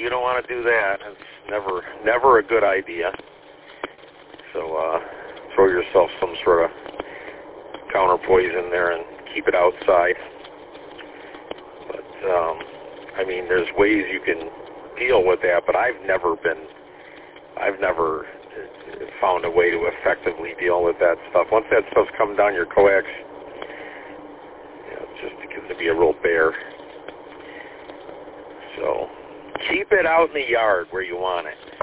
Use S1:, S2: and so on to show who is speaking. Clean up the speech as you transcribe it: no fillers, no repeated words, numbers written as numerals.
S1: you don't want to do that. It's never a good idea. So throw yourself some sort of counter poison there and keep it outside. But I mean, there's ways you can deal with that, but I've never found a way to effectively deal with that stuff. Once that stuff's come down your coax, it's just going to be a real bear. So keep it out in the yard where you want it.